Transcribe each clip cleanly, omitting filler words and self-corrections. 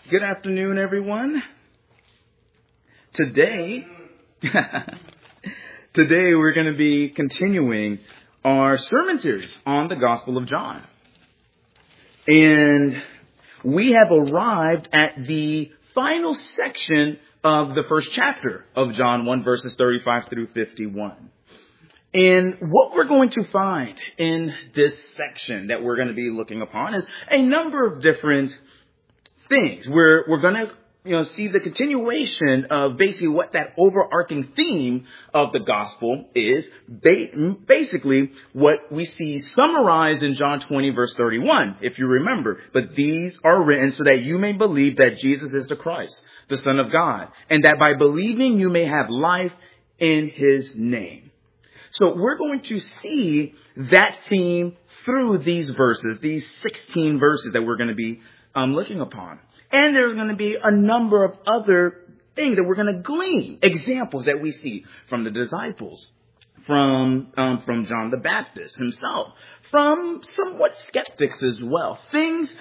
Good afternoon, everyone. Today we're going to be continuing our sermon series on the Gospel of John. And we have arrived at the final section of the first chapter of John 1, verses 35 through 51. And what we're going to find in this section that we're going to be looking upon is a number of different things. We're going to see the continuation of basically what that overarching theme of the gospel is. Basically, what we see summarized in John 20, verse 31, if you remember. But these are written so that you may believe that Jesus is the Christ, the Son of God, and that by believing you may have life in his name. So we're going to see that theme through these verses, these 16 verses that we're going to be looking upon. And there's going to be a number of other things that we're going to glean, examples that we see from the disciples, from John the Baptist himself, from somewhat skeptics as well, things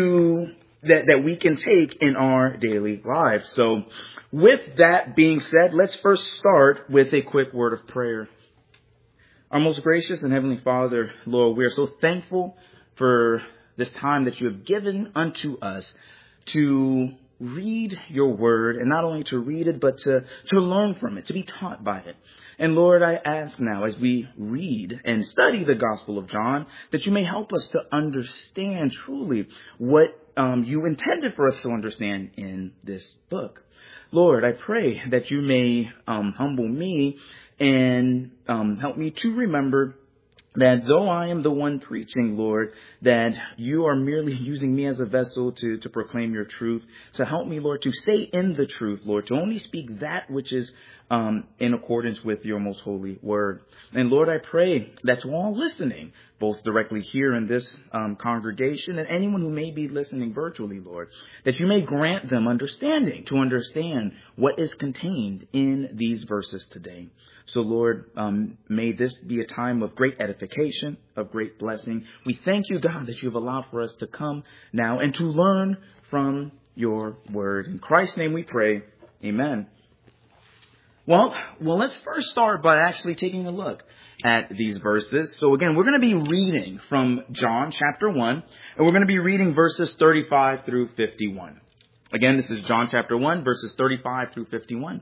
that we can take in our daily lives. So with that being said, let's first start with a quick word of prayer. Our most gracious and heavenly Father, Lord, we are so thankful for this time that you have given unto us to read your word, and not only to read it, but to learn from it, to be taught by it. And Lord, I ask now as we read and study the Gospel of John, that you may help us to understand truly what you intended for us to understand in this book. Lord, I pray that you may humble me and help me to remember that though I am the one preaching, Lord, that you are merely using me as a vessel to proclaim your truth, to help me, Lord, to stay in the truth, Lord, to only speak that which is in accordance with your most holy word. And Lord, I pray that to all listening, both directly here in this congregation and anyone who may be listening virtually, Lord, that you may grant them understanding to understand what is contained in these verses today. So, Lord, may this be a time of great edification, of great blessing. We thank you, God, that you've allowed for us to come now and to learn from your word. In Christ's name we pray. Amen. Well, let's first start by actually taking a look at these verses. So again, we're going to be reading from John chapter 1, and we're going to be reading verses 35 through 51. Again, this is John chapter 1, verses 35 through 51.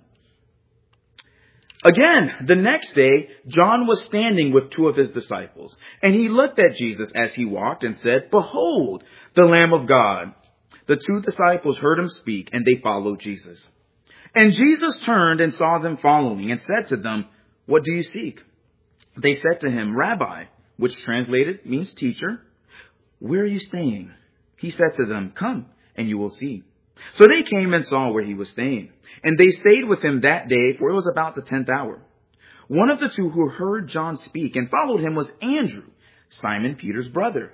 Again, the next day, John was standing with two of his disciples, and he looked at Jesus as he walked and said, "Behold, the Lamb of God." The two disciples heard him speak, and they followed Jesus. And Jesus turned and saw them following and said to them, "What do you seek?" They said to him, "Rabbi," which translated means teacher, "where are you staying?" He said to them, "Come, and you will see." So they came and saw where he was staying, and they stayed with him that day, for it was about the 10th hour. One of the two who heard John speak and followed him was Andrew, Simon Peter's brother.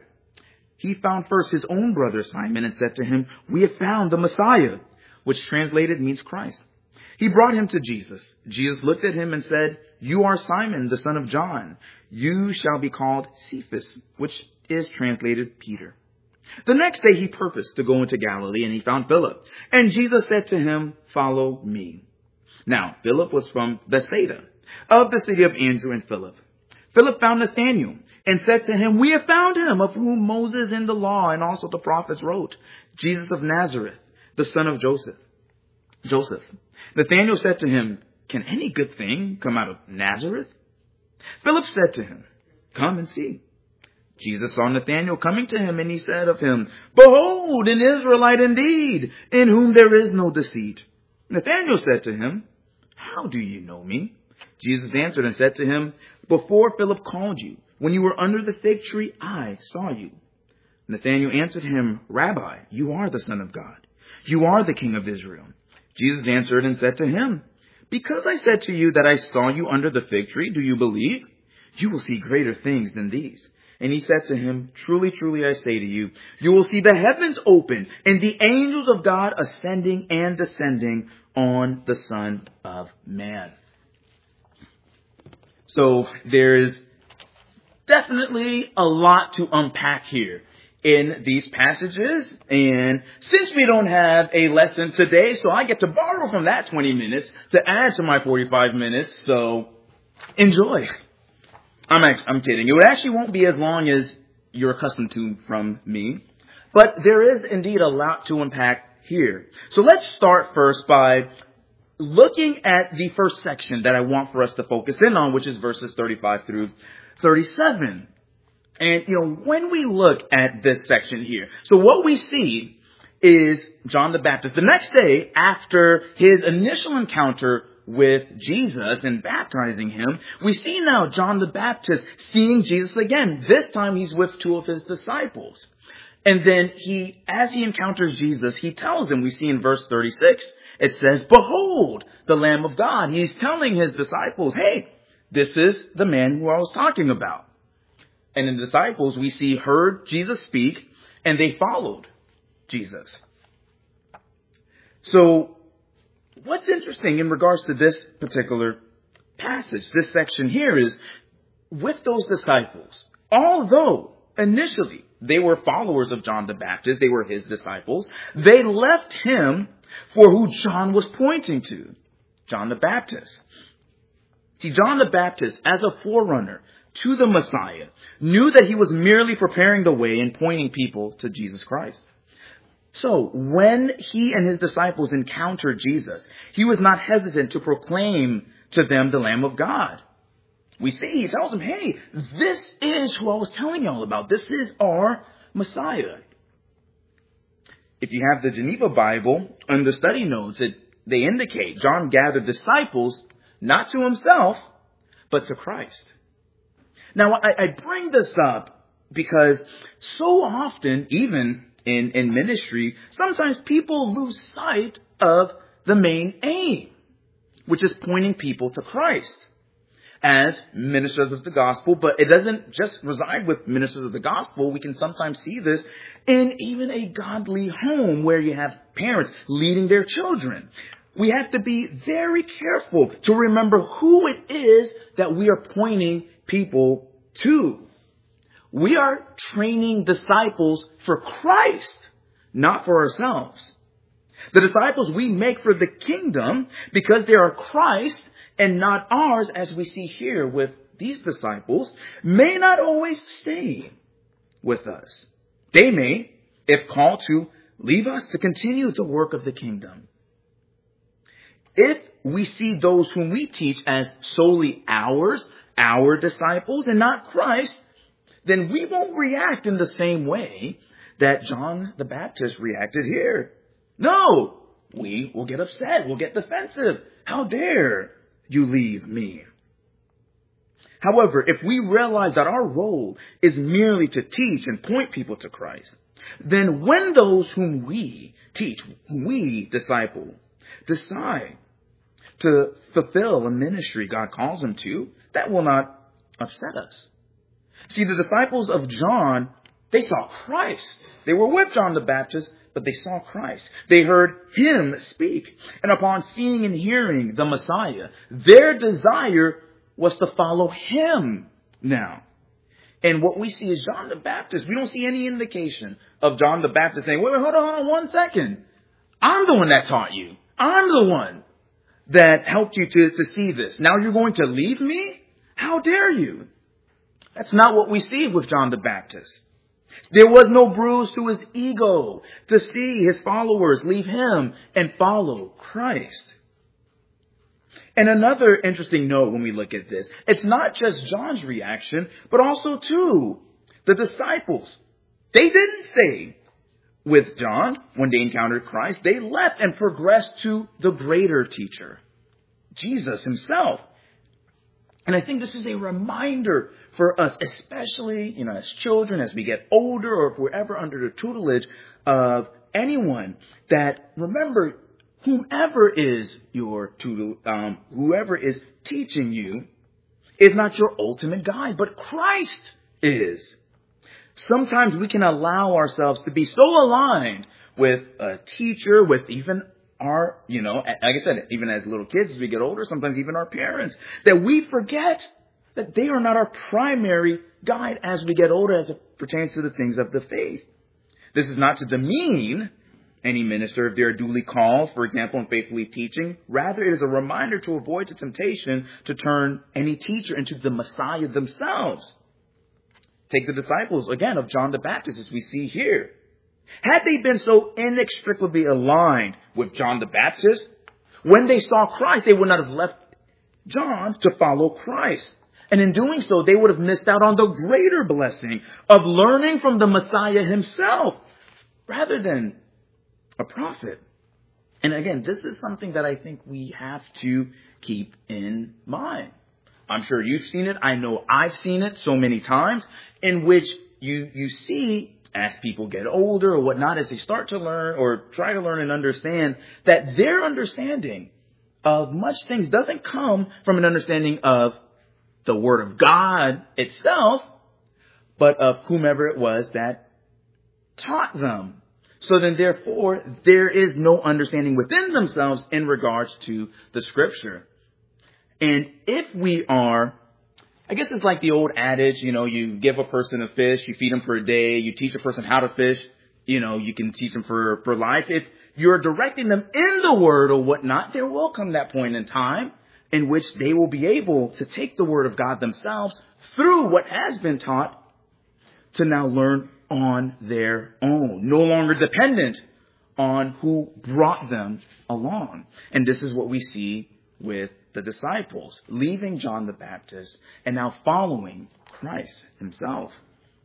He found first his own brother Simon and said to him, "We have found the Messiah," which translated means Christ. He brought him to Jesus. Jesus looked at him and said, "You are Simon, the son of John. You shall be called Cephas," which is translated Peter. The next day he purposed to go into Galilee, and he found Philip. And Jesus said to him, "Follow me." Now, Philip was from Bethsaida, of the city of Andrew and Philip. Philip found Nathanael and said to him, "We have found him of whom Moses in the law and also the prophets wrote, Jesus of Nazareth, the son of Joseph." Nathanael said to him, "Can any good thing come out of Nazareth?" Philip said to him, "Come and see." Jesus saw Nathanael coming to him, and he said of him, "Behold, an Israelite indeed, in whom there is no deceit." Nathanael said to him, "How do you know me?" Jesus answered and said to him, "Before Philip called you, when you were under the fig tree, I saw you." Nathanael answered him, "Rabbi, you are the Son of God. You are the King of Israel." Jesus answered and said to him, "Because I said to you that I saw you under the fig tree, do you believe? You will see greater things than these." And he said to him, "Truly, truly, I say to you, you will see the heavens open and the angels of God ascending and descending on the Son of Man." So there's definitely a lot to unpack here in these passages. And since we don't have a lesson today, so I get to borrow from that 20 minutes to add to my 45 minutes. So enjoy. I'm kidding. It actually won't be as long as you're accustomed to from me. But there is indeed a lot to unpack here. So let's start first by looking at the first section that I want for us to focus in on, which is verses 35 through 37. And, when we look at this section here, so what we see is John the Baptist. The next day after his initial encounter with Jesus and baptizing him, we see now John the Baptist seeing Jesus again. This time he's with two of his disciples. And then as he encounters Jesus, he tells him, we see in verse 36, it says, "Behold, the Lamb of God." He's telling his disciples, hey, this is the man who I was talking about. And the disciples, we see, heard Jesus speak, and they followed Jesus. So, what's interesting in regards to this particular passage, this section here, is with those disciples, although initially they were followers of John the Baptist, they were his disciples, they left him for who John was pointing to, John the Baptist. See, John the Baptist, as a forerunner to the Messiah, knew that he was merely preparing the way and pointing people to Jesus Christ. So, when he and his disciples encountered Jesus, he was not hesitant to proclaim to them the Lamb of God. We see, he tells them, hey, this is who I was telling y'all about. This is our Messiah. If you have the Geneva Bible, on the study notes, they indicate John gathered disciples, not to himself, but to Christ. Now, I bring this up because so often, even in ministry, sometimes people lose sight of the main aim, which is pointing people to Christ as ministers of the gospel. But it doesn't just reside with ministers of the gospel. We can sometimes see this in even a godly home where you have parents leading their children. We have to be very careful to remember who it is that we are pointing people to. We are training disciples for Christ, not for ourselves. The disciples we make for the kingdom because they are Christ and not ours, as we see here with these disciples, may not always stay with us. They may, if called to, leave us to continue the work of the kingdom. If we see those whom we teach as solely ours, our disciples, and not Christ, then we won't react in the same way that John the Baptist reacted here. No, we will get upset. We'll get defensive. How dare you leave me? However, if we realize that our role is merely to teach and point people to Christ, then when those whom we teach, whom we disciple, decide to fulfill a ministry God calls them to, that will not upset us. See, the disciples of John, they saw Christ. They were with John the Baptist, but they saw Christ. They heard him speak. And upon seeing and hearing the Messiah, their desire was to follow him now. And what we see is John the Baptist. We don't see any indication of John the Baptist saying, wait, hold on 1 second. I'm the one that taught you. I'm the one that helped you to see this. Now you're going to leave me? How dare you? That's not what we see with John the Baptist. There was no bruise to his ego to see his followers leave him and follow Christ. And another interesting note when we look at this, it's not just John's reaction, but also too, the disciples. They didn't stay with John when they encountered Christ. They left and progressed to the greater teacher, Jesus himself. And I think this is a reminder for us, especially, as children, as we get older, or if we're ever under the tutelage of anyone, that remember, whomever is your tutor, whoever is teaching you is not your ultimate guide, but Christ is. Sometimes we can allow ourselves to be so aligned with a teacher, with even our, like I said, even as little kids, as we get older, sometimes even our parents, that we forget that they are not our primary guide as we get older as it pertains to the things of the faith. This is not to demean any minister if they are duly called, for example, in faithfully teaching. Rather, it is a reminder to avoid the temptation to turn any teacher into the Messiah themselves. Take the disciples, again, of John the Baptist, as we see here. Had they been so inextricably aligned with John the Baptist, when they saw Christ, they would not have left John to follow Christ. And in doing so, they would have missed out on the greater blessing of learning from the Messiah himself, rather than a prophet. And again, this is something that I think we have to keep in mind. I'm sure you've seen it. I know I've seen it so many times, in which you see, as people get older or whatnot, as they start to learn or try to learn and understand, that their understanding of much things doesn't come from an understanding of the Word of God itself, but of whomever it was that taught them. So then, therefore, there is no understanding within themselves in regards to the Scripture. And if we are, I guess it's like the old adage, you give a person a fish, you feed them for a day, you teach a person how to fish, you can teach them for life. If you're directing them in the Word or whatnot, there will come that point in time in which they will be able to take the Word of God themselves through what has been taught to now learn on their own, no longer dependent on who brought them along. And this is what we see with the disciples, leaving John the Baptist and now following Christ himself.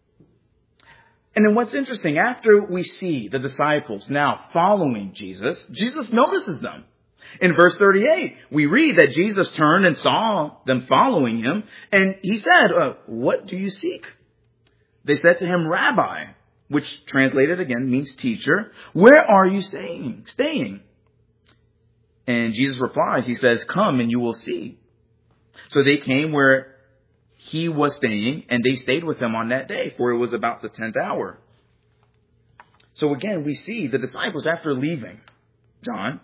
And then what's interesting, after we see the disciples now following Jesus, Jesus notices them. In verse 38, we read that Jesus turned and saw them following him, and he said, "What do you seek?" They said to him, "Rabbi," which translated again means teacher, "where are you staying? And Jesus replies, he says, "Come and you will see." So they came where he was staying, and they stayed with him on that day, for it was about the 10th hour. So again, we see the disciples, after leaving John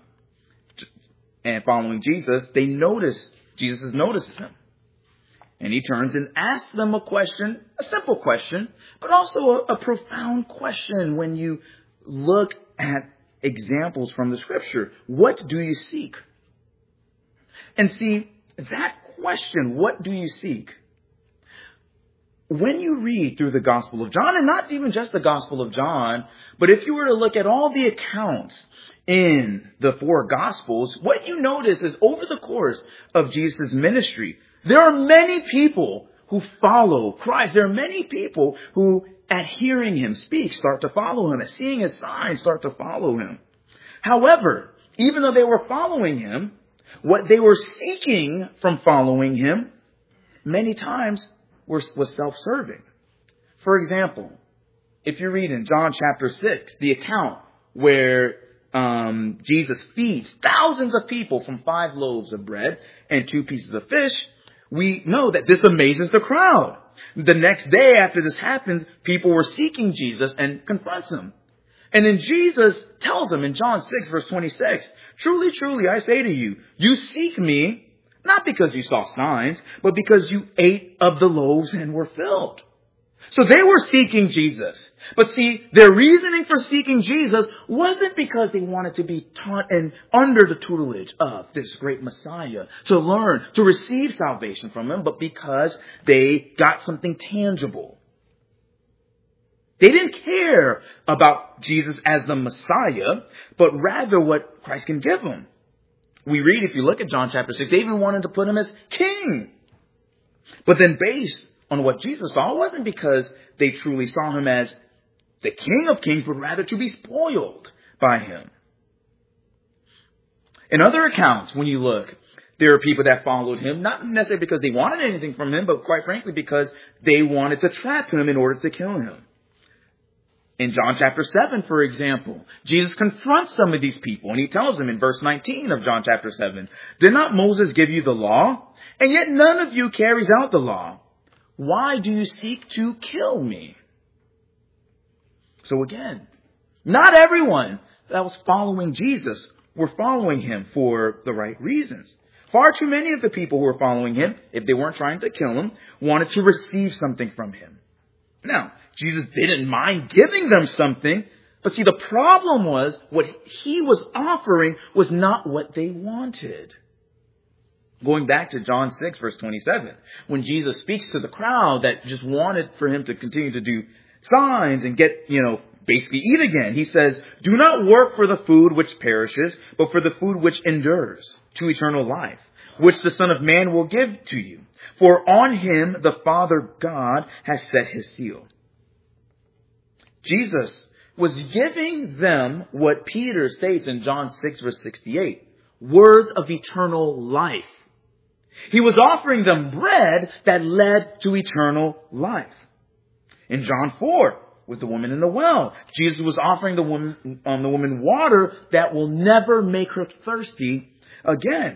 and following Jesus, Jesus notices them. And he turns and asks them a question, a simple question, but also a profound question when you look at examples from the Scripture. What do you seek? And see, that question, what do you seek? When you read through the Gospel of John, and not even just the Gospel of John, but if you were to look at all the accounts in the 4 Gospels, what you notice is over the course of Jesus' ministry, there are many people who follow Christ. There are many people who, at hearing him speak, start to follow him. At seeing his signs, start to follow him. However, even though they were following him, what they were seeking from following him many times was self-serving. For example, if you read in John chapter 6, the account where Jesus feeds thousands of people from 5 loaves of bread and 2 pieces of fish, we know that this amazes the crowd. The next day after this happens, people were seeking Jesus and confronts him. And then Jesus tells them in John 6 verse 26, "Truly, truly, I say to you, you seek me, not because you saw signs, but because you ate of the loaves and were filled." So they were seeking Jesus. But see, their reasoning for seeking Jesus wasn't because they wanted to be taught and under the tutelage of this great Messiah, to learn, to receive salvation from him, but because they got something tangible. They didn't care about Jesus as the Messiah, but rather what Christ can give them. We read, if you look at John chapter 6, they even wanted to put him as king. But then based on what Jesus saw, it wasn't because they truly saw him as the King of Kings, but rather to be spoiled by him. In other accounts, when you look, there are people that followed him, not necessarily because they wanted anything from him, but quite frankly because they wanted to trap him in order to kill him. In John chapter 7, for example, Jesus confronts some of these people, and he tells them in verse 19 of John chapter 7, "Did not Moses give you the law? And yet none of you carries out the law. Why do you seek to kill me?" So again, not everyone that was following Jesus were following him for the right reasons. Far too many of the people who were following him, if they weren't trying to kill him, wanted to receive something from him. Now, Jesus didn't mind giving them something. But see, the problem was what he was offering was not what they wanted. Going back to John 6, verse 27, when Jesus speaks to the crowd that just wanted for him to continue to do signs and get, basically eat again. He says, "Do not work for the food which perishes, but for the food which endures to eternal life, which the Son of Man will give to you. For on him the Father God has set his seal." Jesus was giving them what Peter states in John 6, verse 68, words of eternal life. He was offering them bread that led to eternal life. In John 4, with the woman in the well, Jesus was offering the woman water that will never make her thirsty again.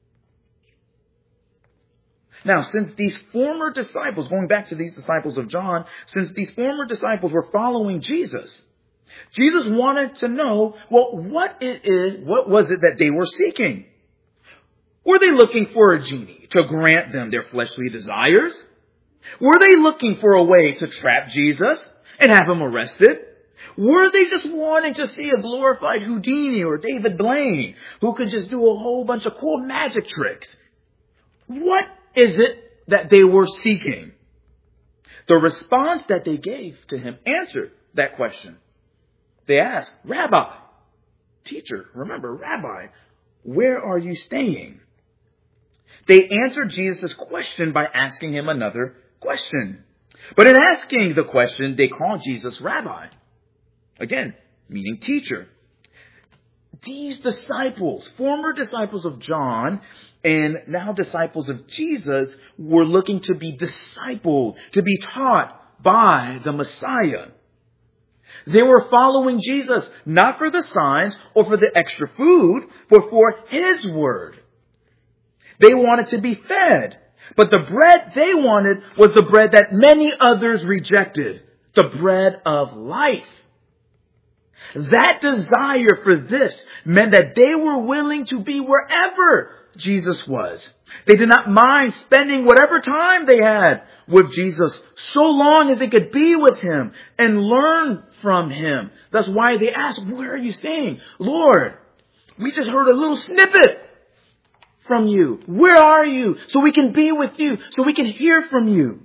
Now, since these former disciples, going back to these disciples of John, since these former disciples were following Jesus, Jesus wanted to know, what was it that they were seeking? Were they looking for a genie to grant them their fleshly desires? Were they looking for a way to trap Jesus and have him arrested? Were they just wanting to see a glorified Houdini or David Blaine who could just do a whole bunch of cool magic tricks? What is it that they were seeking? The response that they gave to him answered that question. They asked, "Rabbi," teacher, remember, Rabbi, "where are you staying?" They answered Jesus' question by asking him another question. But in asking the question, they called Jesus Rabbi. Again, meaning teacher. These disciples, former disciples of John and now disciples of Jesus, were looking to be discipled, to be taught by the Messiah. They were following Jesus, not for the signs or for the extra food, but for his word. They wanted to be fed, but the bread they wanted was the bread that many others rejected, the bread of life. That desire for this meant that they were willing to be wherever Jesus was. They did not mind spending whatever time they had with Jesus, so long as they could be with him and learn from him. That's why they asked, "Where are you staying?" "Lord, we just heard a little snippet from you. Where are you? So we can be with you, so we can hear from you."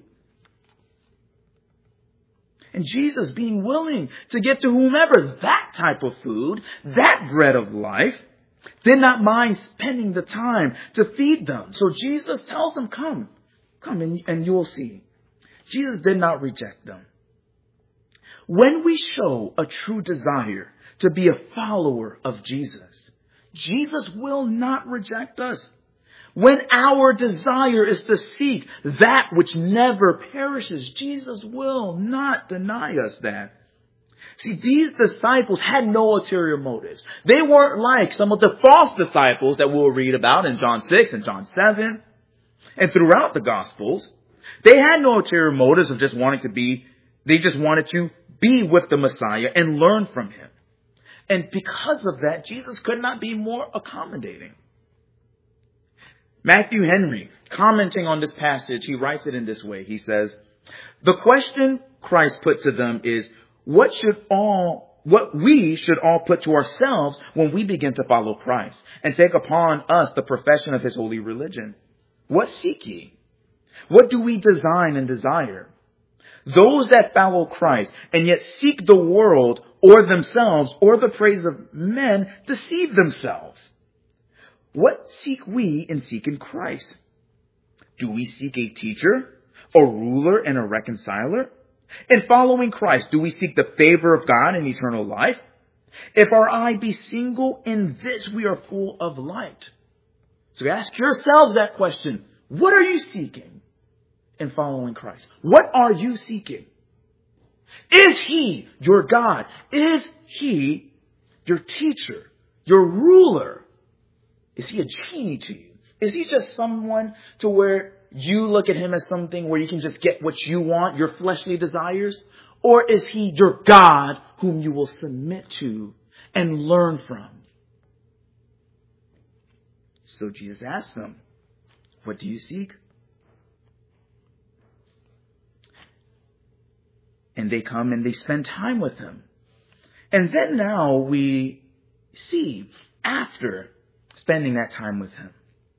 And Jesus, being willing to give to whomever that type of food, that bread of life, did not mind spending the time to feed them. So Jesus tells them, come and you will see. Jesus did not reject them. When we show a true desire to be a follower of Jesus, Jesus will not reject us. When our desire is to seek that which never perishes, Jesus will not deny us that. See, these disciples had no ulterior motives. They weren't like some of the false disciples that we'll read about in John 6 and John 7 and throughout the Gospels. They had no ulterior motives of just wanting to be, they just wanted to be with the Messiah and learn from him. And because of that, Jesus could not be more accommodating. Matthew Henry, commenting on this passage, he writes it in this way. He says, "The question Christ put to them is, what we should all put to ourselves when we begin to follow Christ and take upon us the profession of his holy religion. What seek ye? What do we design and desire? Those that follow Christ and yet seek the world or themselves or the praise of men deceive themselves. What seek we in seeking Christ? Do we seek a teacher, a ruler, and a reconciler? In following Christ, do we seek the favor of God and eternal life? If our eye be single, in this we are full of light." So ask yourselves that question. What are you seeking in following Christ? What are you seeking? Is he your God? Is he your teacher, your ruler? Is he a genie to you? Is he just someone to where you look at him as something where you can just get what you want, your fleshly desires? Or is he your God whom you will submit to and learn from? So Jesus asked them, what do you seek? And they come and they spend time with him. And then now we see, after spending that time with him,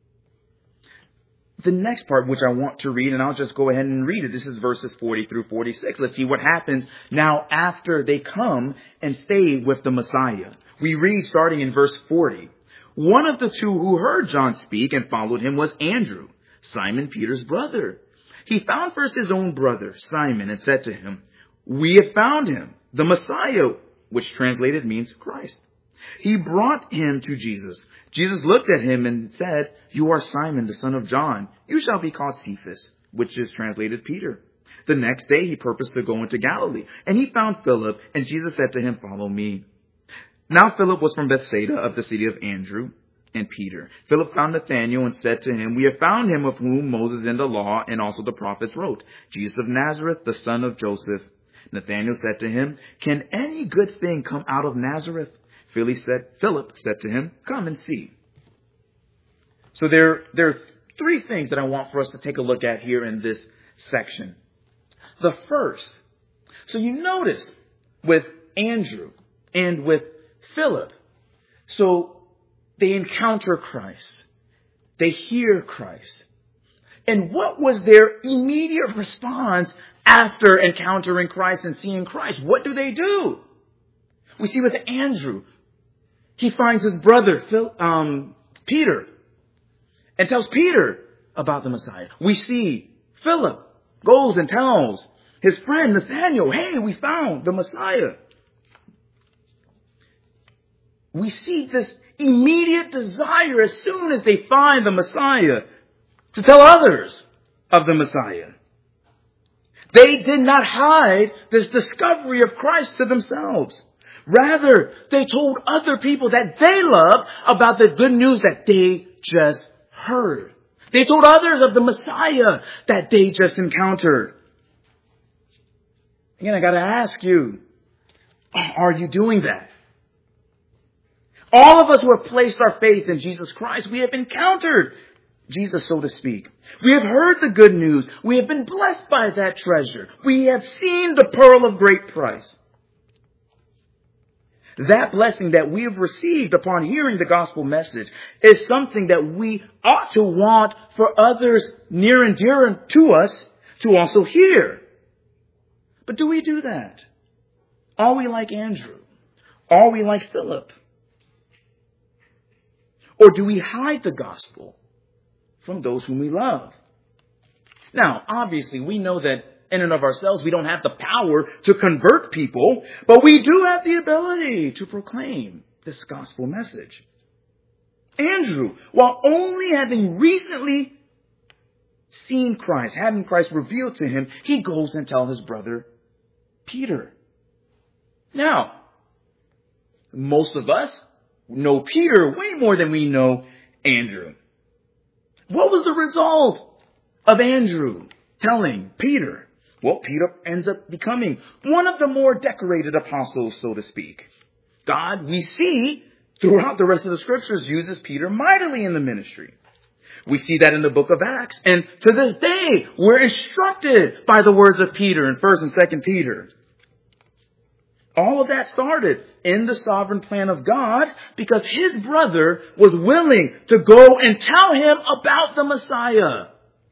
the next part, which I want to read, and I'll just go ahead and read it. This is verses 40 through 46. Let's see what happens now after they come and stay with the Messiah. We read starting in verse 40. One of the two who heard John speak and followed him was Andrew, Simon Peter's brother. He found first his own brother, Simon, and said to him, "We have found him, the Messiah," which translated means Christ. He brought him to Jesus. Jesus looked at him and said, "You are Simon, the son of John. You shall be called Cephas," which is translated Peter. The next day he purposed to go into Galilee, and he found Philip, and Jesus said to him, "Follow me." Now Philip was from Bethsaida of the city of Andrew and Peter. Philip found Nathanael and said to him, "We have found him of whom Moses in the law and also the prophets wrote, Jesus of Nazareth, the son of Joseph." Nathanael said to him, "Can any good thing come out of Nazareth?" Philip said to him, "Come and see." So there are three things that I want for us to take a look at here in this section. The first, so you notice with Andrew and with Philip, so they encounter Christ. They hear Christ. And what was their immediate response after encountering Christ and seeing Christ? What do? We see with Andrew, he finds his brother, Peter, and tells Peter about the Messiah. We see Philip goes and tells his friend Nathanael, "Hey, we found the Messiah." We see this immediate desire as soon as they find the Messiah to tell others of the Messiah. They did not hide this discovery of Christ to themselves. Rather, they told other people that they loved about the good news that they just heard. They told others of the Messiah that they just encountered. Again, I got to ask you, are you doing that? All of us who have placed our faith in Jesus Christ, we have encountered Jesus, so to speak. We have heard the good news. We have been blessed by that treasure. We have seen the pearl of great price. That blessing that we have received upon hearing the gospel message is something that we ought to want for others near and dear to us to also hear. But do we do that? Are we like Andrew? Are we like Philip? Or do we hide the gospel from those whom we love? Now, obviously, we know that in and of ourselves, we don't have the power to convert people, but we do have the ability to proclaim this gospel message. Andrew, while only having recently seen Christ, having Christ revealed to him, he goes and tells his brother Peter. Now, most of us know Peter way more than we know Andrew. What was the result of Andrew telling Peter? Well, Peter ends up becoming one of the more decorated apostles, so to speak. God, we see throughout the rest of the scriptures, uses Peter mightily in the ministry. We see that in the book of Acts. And to this day, we're instructed by the words of Peter in 1st and 2nd Peter. All of that started in the sovereign plan of God because his brother was willing to go and tell him about the Messiah.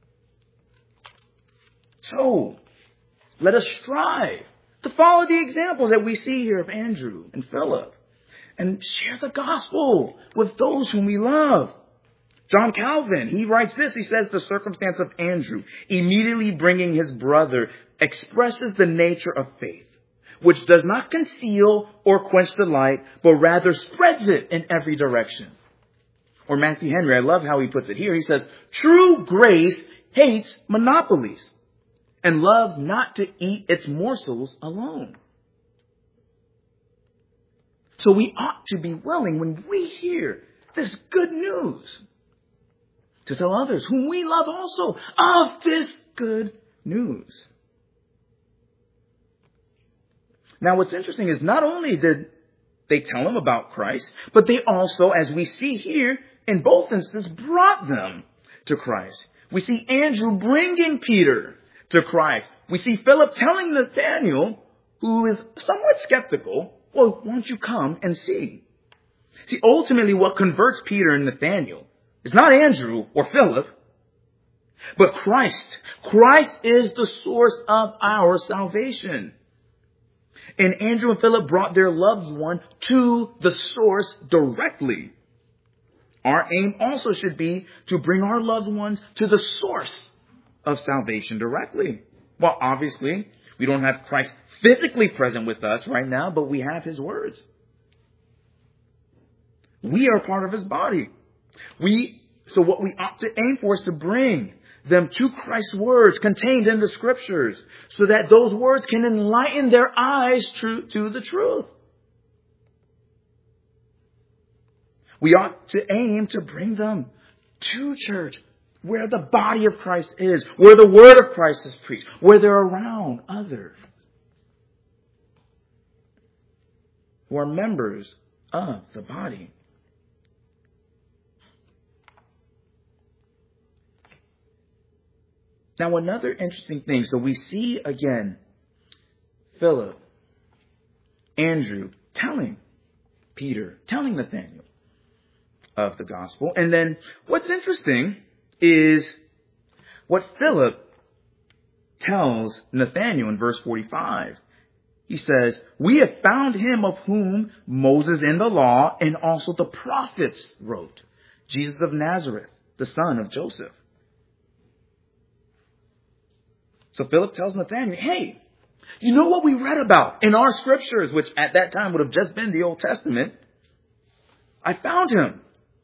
So, let us strive to follow the example that we see here of Andrew and Philip and share the gospel with those whom we love. John Calvin, he writes this. He says, the circumstance of Andrew immediately bringing his brother expresses the nature of faith, which does not conceal or quench the light, but rather spreads it in every direction. Or Matthew Henry, I love how he puts it here. He says, true grace hates monopolies and loves not to eat its morsels alone. So we ought to be willing, when we hear this good news, to tell others whom we love also of this good news. Now, what's interesting is not only did they tell him about Christ, but they also, as we see here, in both instances, brought them to Christ. We see Andrew bringing Peter to Christ. we see Philip telling Nathanael, who is somewhat skeptical, well, won't you come and see? See, ultimately what converts Peter and Nathanael is not Andrew or Philip, but Christ. Christ is the source of our salvation. And Andrew and Philip brought their loved one to the source directly. Our aim also should be to bring our loved ones to the source of salvation directly. Well, obviously, we don't have Christ physically present with us right now, but we have his words. We are part of his body. So what we ought to aim for is to bring them to Christ's words contained in the scriptures so that those words can enlighten their eyes to the truth. We ought to aim to bring them to church where the body of Christ is, where the word of Christ is preached, where they're around others who are members of the body. Now, another interesting thing. So we see again Philip, Andrew telling Peter, telling Nathanael of the gospel. And then what's interesting is what Philip tells Nathanael in verse 45. He says, we have found him of whom Moses in the law and also the prophets wrote, Jesus of Nazareth, the son of Joseph. So Philip tells Nathanael, hey, you know what we read about in our scriptures, which at that time would have just been the Old Testament? I found him.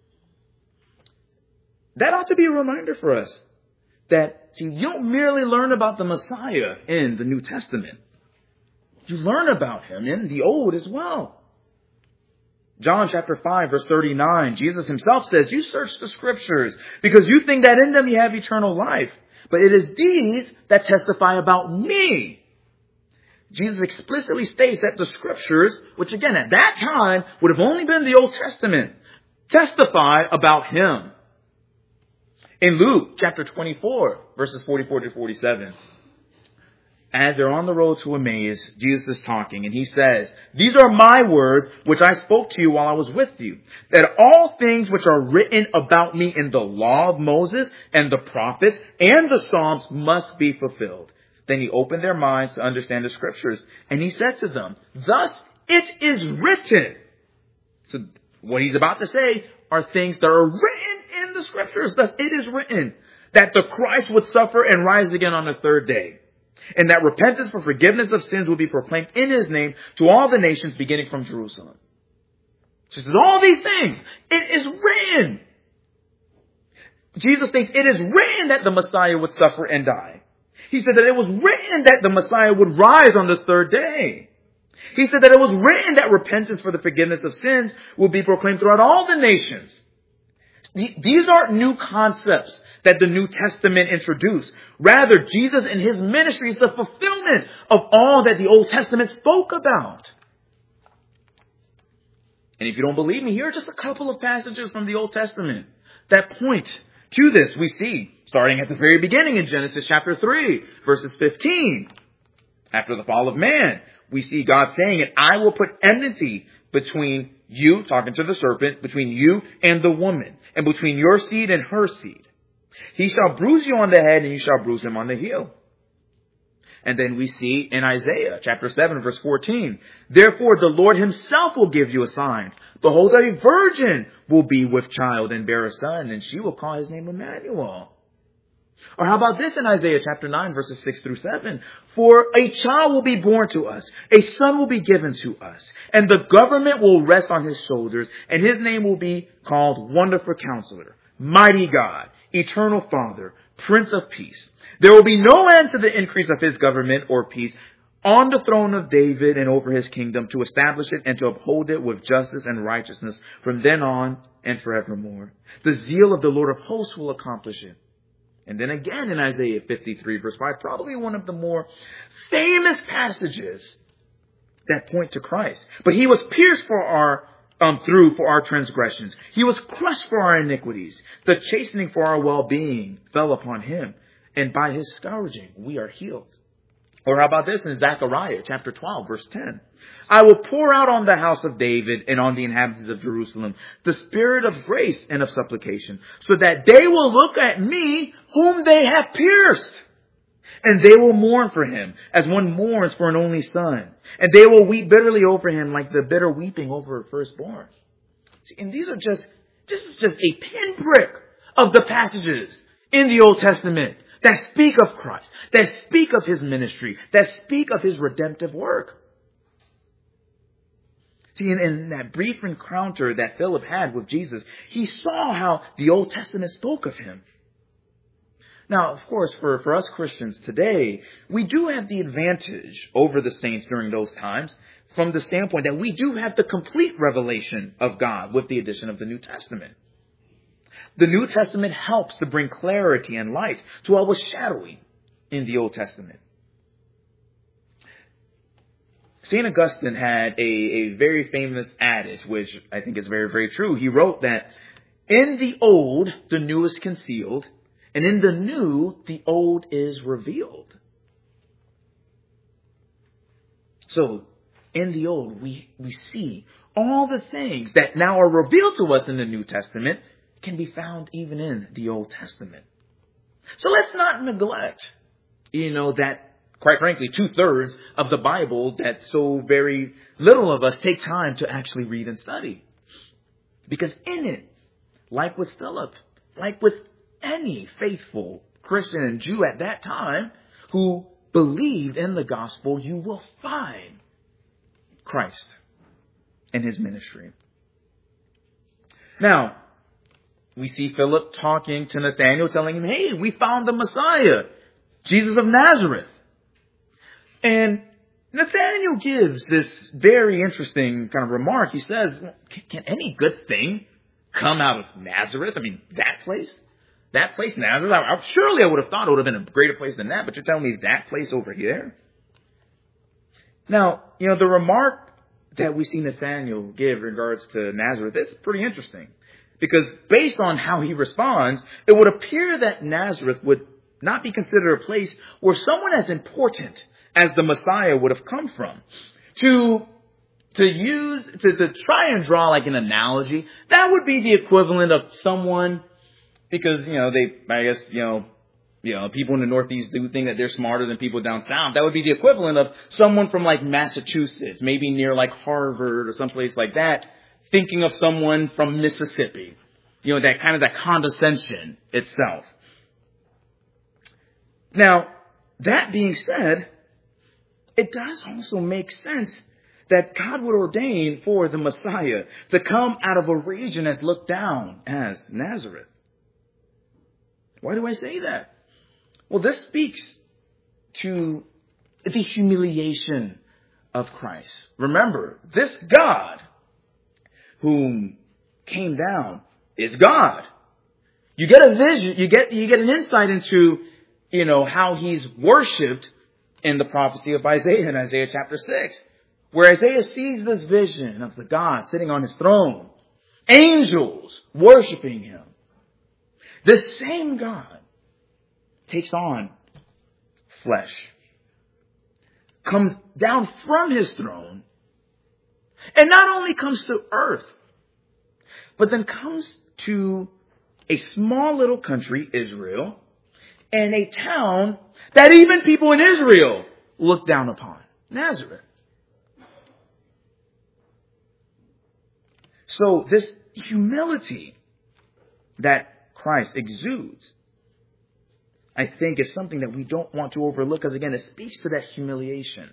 That ought to be a reminder for us that you don't merely learn about the Messiah in the New Testament. You learn about him in the Old as well. John chapter 5 verse 39, Jesus himself says, you search the scriptures because you think that in them you have eternal life. But it is these that testify about me. Jesus explicitly states that the scriptures, which again at that time would have only been the Old Testament, testify about him. In Luke chapter 24, verses 44 to 47, as they're on the road to Emmaus, Jesus is talking and he says, these are my words which I spoke to you while I was with you, that all things which are written about me in the law of Moses and the prophets and the Psalms must be fulfilled. Then he opened their minds to understand the scriptures and he said to them, thus it is written. So what he's about to say are things that are written in the scriptures. Thus it is written that the Christ would suffer and rise again on the third day, and that repentance for forgiveness of sins will be proclaimed in his name to all the nations beginning from Jerusalem. She says, all these things, it is written. Jesus thinks it is written that the Messiah would suffer and die. He said that it was written that the Messiah would rise on the third day. He said that it was written that repentance for the forgiveness of sins will be proclaimed throughout all the nations. These aren't new concepts that the New Testament introduced. Rather, Jesus and his ministry is the fulfillment of all that the Old Testament spoke about. And if you don't believe me, here are just a couple of passages from the Old Testament that point to this. We see, starting at the very beginning in Genesis chapter 3, verses 15. After the fall of man, we see God saying, and I will put enmity between you, talking to the serpent, between you and the woman, and between your seed and her seed. He shall bruise you on the head, and you shall bruise him on the heel. And then we see in Isaiah chapter 7, verse 14, therefore the Lord himself will give you a sign. Behold, a virgin will be with child and bear a son, and she will call his name Emmanuel. Or how about this in Isaiah chapter 9, verses 6 through 7? For a child will be born to us, a son will be given to us, and the government will rest on his shoulders, and his name will be called Wonderful Counselor, Mighty God, Eternal Father, Prince of Peace. There will be no end to the increase of his government or peace on the throne of David and over his kingdom, to establish it and to uphold it with justice and righteousness from then on and forevermore. The zeal of the Lord of hosts will accomplish it. And then again in Isaiah 53, verse 5, probably one of the more famous passages that point to Christ. But he was pierced for our transgressions. He was crushed for our iniquities. The chastening for our well-being fell upon him. And by his scourging, we are healed. Or how about this in Zechariah chapter 12, verse 10? I will pour out on the house of David and on the inhabitants of Jerusalem the spirit of grace and of supplication, so that they will look at me whom they have pierced. And they will mourn for him as one mourns for an only son. And they will weep bitterly over him like the bitter weeping over a firstborn. See, and this is just a pinprick of the passages in the Old Testament that speak of Christ, that speak of his ministry, that speak of his redemptive work. See, in that brief encounter that Philip had with Jesus, he saw how the Old Testament spoke of him. Now, of course, for us Christians today, we do have the advantage over the saints during those times from the standpoint that we do have the complete revelation of God with the addition of the New Testament. The New Testament helps to bring clarity and light to what was shadowy in the Old Testament. St. Augustine had a very famous adage, which I think is very, very true. He wrote that in the old, the new is concealed, and in the new, the old is revealed. So, in the old, we see all the things that now are revealed to us in the New Testament can be found even in the Old Testament. So let's not neglect, that, quite frankly, 2/3 of the Bible that so very little of us take time to actually read and study. Because in it, like with Philip, like with any faithful Christian and Jew at that time who believed in the gospel, you will find Christ and his ministry. Now, we see Philip talking to Nathanael, telling him, hey, we found the Messiah, Jesus of Nazareth. And Nathanael gives this very interesting kind of remark. He says, can any good thing come out of Nazareth? I mean, that place, Nazareth. Surely I would have thought it would have been a greater place than that, but you're telling me that place over here? Now, the remark that we see Nathanael give in regards to Nazareth is pretty interesting. Because based on how he responds, it would appear that Nazareth would not be considered a place where someone as important as the Messiah would have come from. To try and draw like an analogy, that would be the equivalent of someone, because, people in the Northeast do think that they're smarter than people down south. That would be the equivalent of someone from like Massachusetts, maybe near like Harvard or someplace like that, thinking of someone from Mississippi. That condescension itself. Now, that being said, it does also make sense that God would ordain for the Messiah to come out of a region as looked down as Nazareth. Why do I say that? Well, this speaks to the humiliation of Christ. Remember, this God whom came down is God. You get a vision, you get an insight into, how he's worshipped in the prophecy of Isaiah in Isaiah chapter 6, where Isaiah sees this vision of the God sitting on his throne, angels worshiping him. This same God takes on flesh, comes down from his throne, and not only comes to earth, but then comes to a small little country, Israel, and a town that even people in Israel look down upon, Nazareth. So this humility that Christ exudes, I think, is something that we don't want to overlook, because again, it speaks to that humiliation.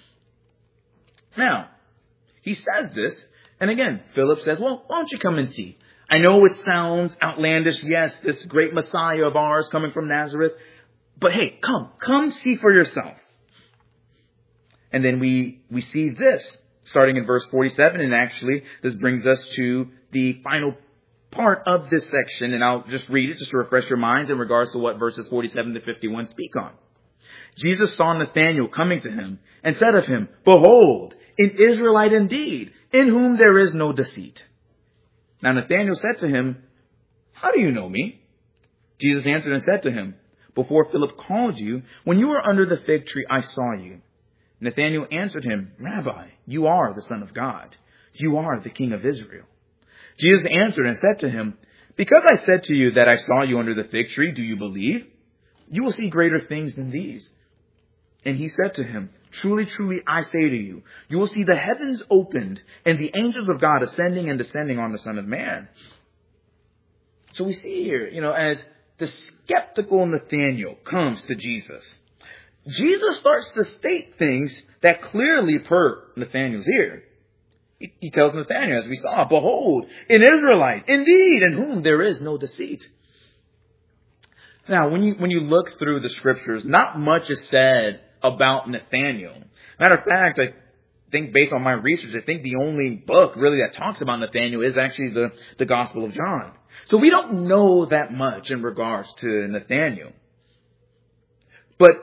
Now, he says this, and again, Philip says, well, why don't you come and see? I know it sounds outlandish, yes, this great Messiah of ours coming from Nazareth, but hey, come see for yourself. And then we see this, starting in verse 47, and actually this brings us to the final part of this section, and I'll just read it just to refresh your minds in regards to what verses 47 to 51 speak on. Jesus saw Nathanael coming to him and said of him, behold, an Israelite indeed, in whom there is no deceit. Now Nathanael said to him, how do you know me? Jesus answered and said to him, before Philip called you, when you were under the fig tree, I saw you." Nathanael answered him, "Rabbi, you are the Son of God. You are the King of Israel." Jesus answered and said to him, "Because I said to you that I saw you under the fig tree, do you believe? You will see greater things than these." And he said to him, "Truly, truly, I say to you, you will see the heavens opened and the angels of God ascending and descending on the Son of Man." So we see here, as the skeptical Nathanael comes to Jesus, Jesus starts to state things that clearly perk Nathanael's ear. He tells Nathanael, as we saw, "Behold, an Israelite, indeed, in whom there is no deceit." Now, when you look through the scriptures, not much is said about Nathanael. Matter of fact, I think based on my research, I think the only book really that talks about Nathanael is actually the Gospel of John. So we don't know that much in regards to Nathanael. But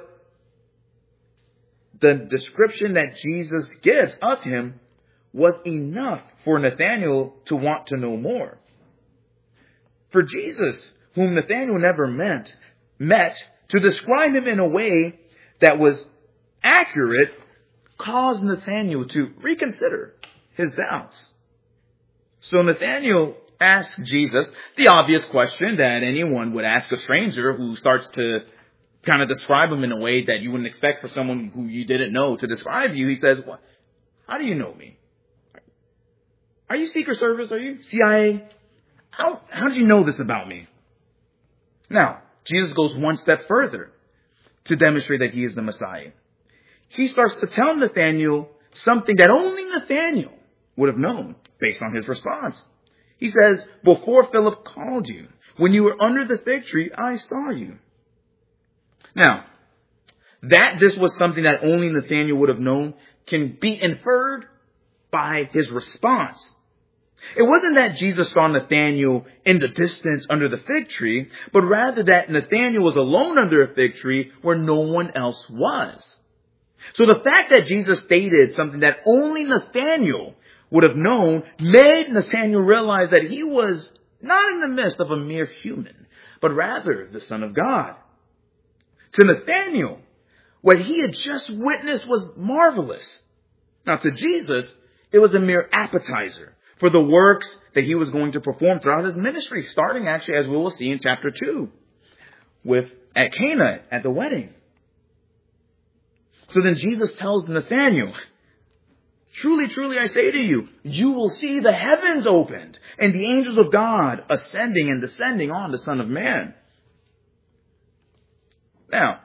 the description that Jesus gives of him was enough for Nathanael to want to know more. For Jesus, whom Nathanael never met, to describe him in a way that was accurate, caused Nathanael to reconsider his doubts. So Nathanael asks Jesus the obvious question that anyone would ask a stranger who starts to kind of describe him in a way that you wouldn't expect for someone who you didn't know to describe you. He says, "How do you know me? Are you Secret Service? Are you CIA? How do you know this about me?" Now, Jesus goes one step further to demonstrate that he is the Messiah. He starts to tell Nathanael something that only Nathanael would have known based on his response. He says, "Before Philip called you, when you were under the fig tree, I saw you." Now, that this was something that only Nathanael would have known can be inferred by his response. It wasn't that Jesus saw Nathanael in the distance under the fig tree, but rather that Nathanael was alone under a fig tree where no one else was. So the fact that Jesus stated something that only Nathanael would have known made Nathanael realize that he was not in the midst of a mere human, but rather the Son of God. To Nathanael, what he had just witnessed was marvelous. Now to Jesus, it was a mere appetizer for the works that he was going to perform throughout his ministry, starting actually, as we will see in chapter 2, at Cana, at the wedding. So then Jesus tells Nathanael, "Truly, truly, I say to you, you will see the heavens opened and the angels of God ascending and descending on the Son of Man." Now,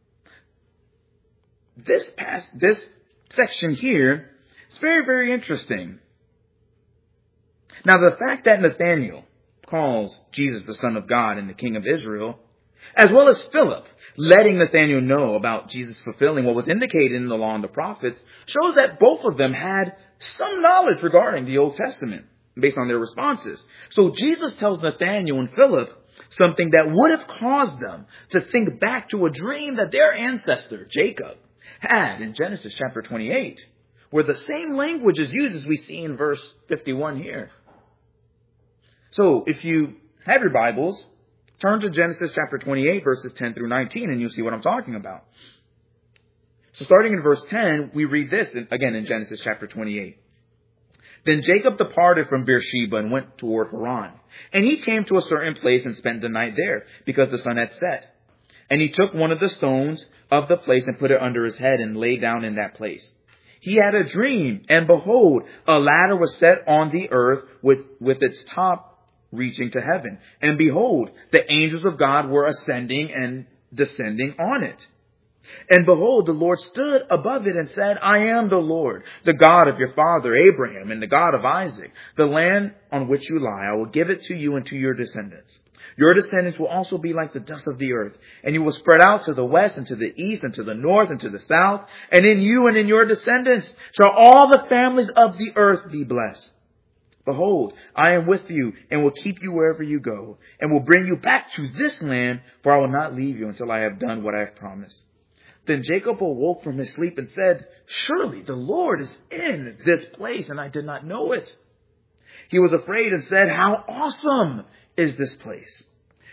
this section here is very, very interesting. Now, the fact that Nathanael calls Jesus the Son of God and the King of Israel, as well as Philip letting Nathanael know about Jesus fulfilling what was indicated in the law and the prophets, shows that both of them had some knowledge regarding the Old Testament based on their responses. So Jesus tells Nathanael and Philip something that would have caused them to think back to a dream that their ancestor, Jacob, had in Genesis chapter 28, where the same language is used as we see in verse 51 here. So if you have your Bibles, turn to Genesis chapter 28, verses 10 through 19, and you'll see what I'm talking about. So starting in verse 10, we read this again in Genesis chapter 28. "Then Jacob departed from Beersheba and went toward Haran. And he came to a certain place and spent the night there, because the sun had set. And he took one of the stones of the place and put it under his head and lay down in that place. He had a dream, and behold, a ladder was set on the earth with its top reaching to heaven. And behold, the angels of God were ascending and descending on it. And behold, the Lord stood above it and said, I am the Lord, the God of your father Abraham and the God of Isaac. The land on which you lie, I will give it to you and to your descendants. Your descendants will also be like the dust of the earth, and you will spread out to the west and to the east and to the north and to the south. And in you and in your descendants shall all the families of the earth be blessed. Behold, I am with you and will keep you wherever you go, and will bring you back to this land, for I will not leave you until I have done what I have promised. Then Jacob awoke from his sleep and said, Surely the Lord is in this place, and I did not know it. He was afraid and said, How awesome is this place!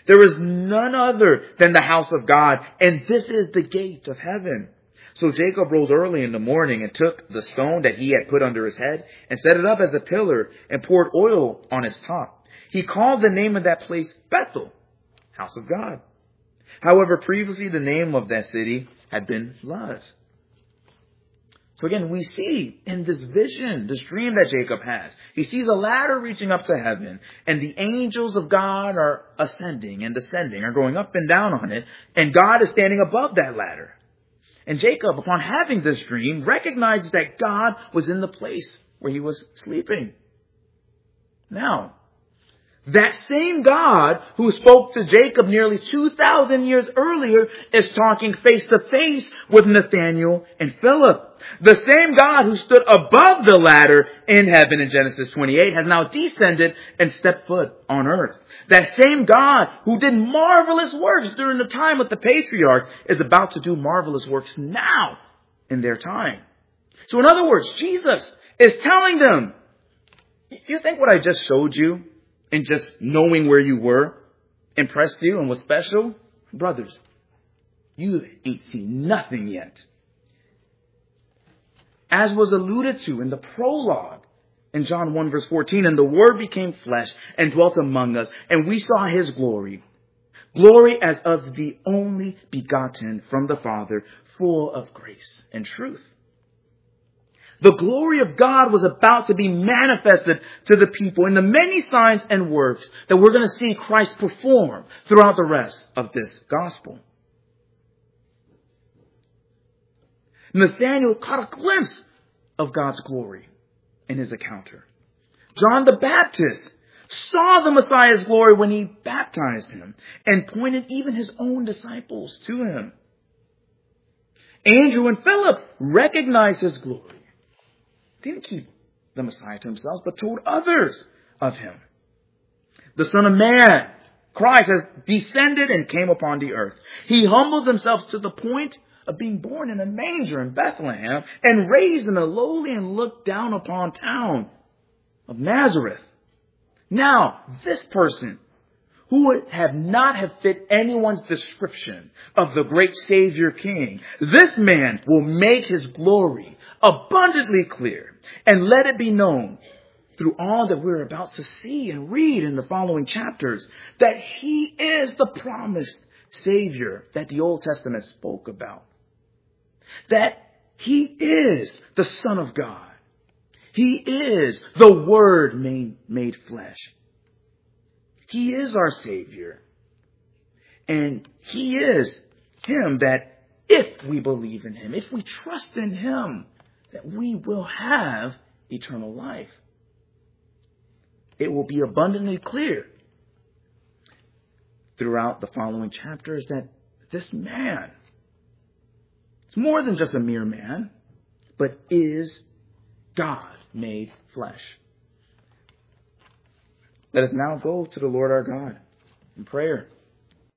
There is none other than the house of God, and this is the gate of heaven. So Jacob rose early in the morning and took the stone that he had put under his head and set it up as a pillar and poured oil on its top. He called the name of that place Bethel, house of God. However, previously the name of that city had been Luz. So again, we see in this vision, this dream that Jacob has, he sees a ladder reaching up to heaven, and the angels of God are ascending and descending, are going up and down on it, and God is standing above that ladder. And Jacob, upon having this dream, recognizes that God was in the place where he was sleeping. Now, that same God who spoke to Jacob nearly 2,000 years earlier is talking face to face with Nathanael and Philip. The same God who stood above the ladder in heaven in Genesis 28 has now descended and stepped foot on earth. That same God who did marvelous works during the time of the patriarchs is about to do marvelous works now in their time. So in other words, Jesus is telling them, you think what I just showed you and just knowing where you were impressed you and was special? Brothers, you ain't seen nothing yet. As was alluded to in the prologue in John 1 verse 14, and the Word became flesh and dwelt among us, and we saw his glory. Glory as of the only begotten from the Father, full of grace and truth. The glory of God was about to be manifested to the people in the many signs and works that we're going to see Christ perform throughout the rest of this gospel. Nathanael caught a glimpse of God's glory in his encounter. John the Baptist saw the Messiah's glory when he baptized him and pointed even his own disciples to him. Andrew and Philip recognized his glory. Didn't keep the Messiah to themselves, but told others of him. The Son of Man, Christ, has descended and came upon the earth. He humbled himself to the point of being born in a manger in Bethlehem and raised in the lowly and looked down upon town of Nazareth. Now, this person who would not have fit anyone's description of the great Savior King, this man will make his glory abundantly clear and let it be known through all that we're about to see and read in the following chapters that he is the promised Savior that the Old Testament spoke about. That he is the Son of God. He is the Word made flesh. He is our Savior. And he is him that if we believe in him, if we trust in him, that we will have eternal life. It will be abundantly clear throughout the following chapters that this man, it's more than just a mere man, but is God made flesh. Let us now go to the Lord our God in prayer.